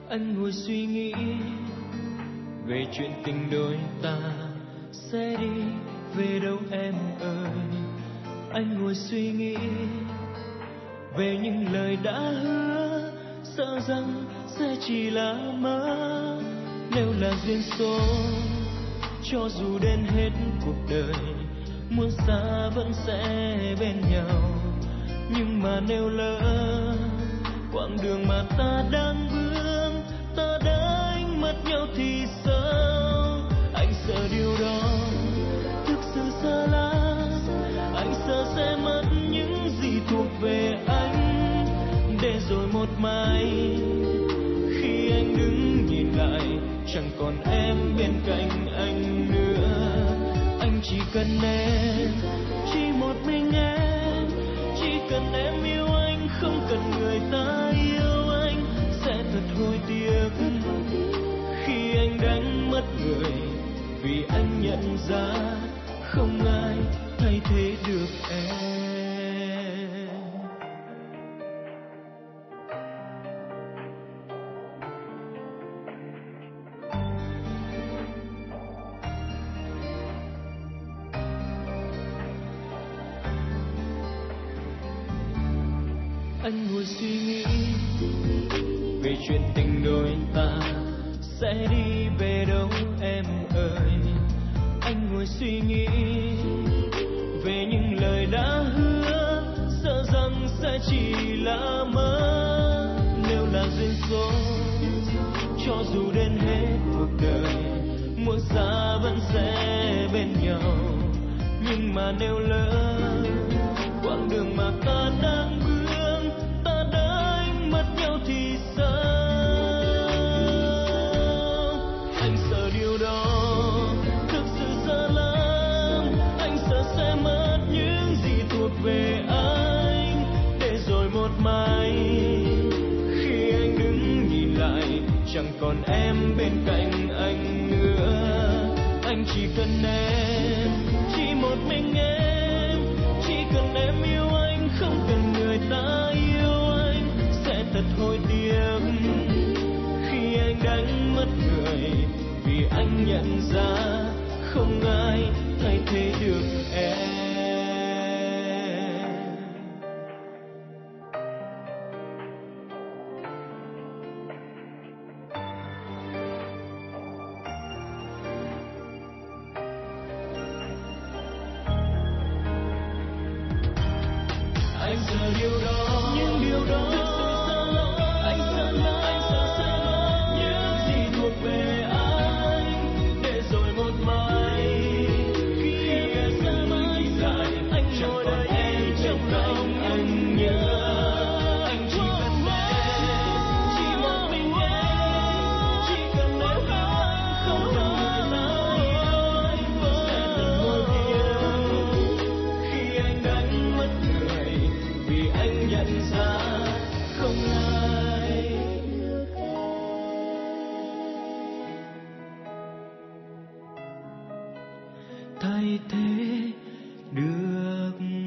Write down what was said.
Anh ngồi suy nghĩ về chuyện tình đôi ta sẽ đi về đâu em ơi. Anh ngồi suy nghĩ về những lời đã hứa, sợ rằng sẽ chỉ là mơ. Nếu là duyên số, cho dù đến hết cuộc đời, muôn xa vẫn sẽ bên nhau. Nhưng mà nếu lỡ quãng đường mà ta đang bước, ta đánh mất nhau thì sao? Anh sợ điều đó thực sự xa lắm. Anh sợ sẽ mất những gì thuộc về anh, để rồi một mai khi anh đứng nhìn lại, chẳng còn em bên cạnh anh nữa. Anh chỉ cần em, chỉ một mình em, chỉ cần em yêu anh, không cần người ta yêu anh. Sẽ thật hối tiếc khi anh đánh mất người, vì anh nhận ra không ai thay thế được em. Anh ngồi suy nghĩ về chuyện tình đôi ta sẽ đi về đâu em ơi. Anh ngồi suy nghĩ về những lời đã hứa, sợ rằng sẽ chỉ là mơ. Nếu là duyên số, cho dù đến hết cuộc đời, muôn xa vẫn sẽ bên nhau. Nhưng mà nếu lỡ quãng đường mà ta đang bước, ta đánh mất nhau thì sao? Anh sợ điều đó thực sự sợ lắm. Anh sợ sẽ mất những gì thuộc về anh, để rồi một mai khi anh đứng nhìn lại, chẳng còn em bên cạnh anh nữa. Anh chỉ cần em, chỉ một mình em, chỉ cần em yêu anh, không cần người ta yêu anh. Sẽ thật hối tiếc khi anh đánh mất người, vì anh nhận ra không ai thay thế được em. Anh sợ điều đó, những điều đó thực sự xa lắm. Anh sợ lắm, anh sợ sẽ mất những gì thuộc về anh, để rồi một mai khi em xa mãi dài, anh ngồi đây em trong lòng anh nhớ. Anh chỉ cần em, chỉ một mình em, chỉ cần em không cần người ta yêu anh. Sẽ thật hối tiếc khi anh đánh mất người, vì anh nhận ra không ai thay thế được